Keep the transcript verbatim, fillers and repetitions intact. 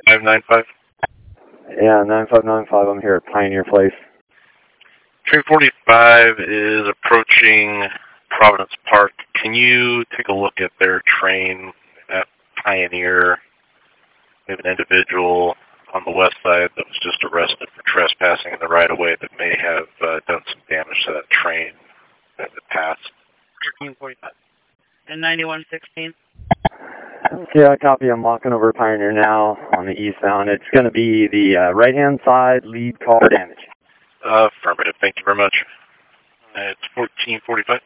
five nine five. Yeah, nine five nine five, I'm here at Pioneer Place. Train forty-five is approaching Providence Park. Can you take a look at their train at Pioneer? We have an individual on the west side that was just arrested for trespassing in the right-of-way that may have uh, done some damage to that train as it passed. thirteen forty-five. And ninety-one sixteen. Yeah, copy. I'm walking over Pioneer now on the eastbound. It's going to be the uh, right-hand side lead car damage. Uh, affirmative. Thank you very much. Uh, it's fourteen forty-five.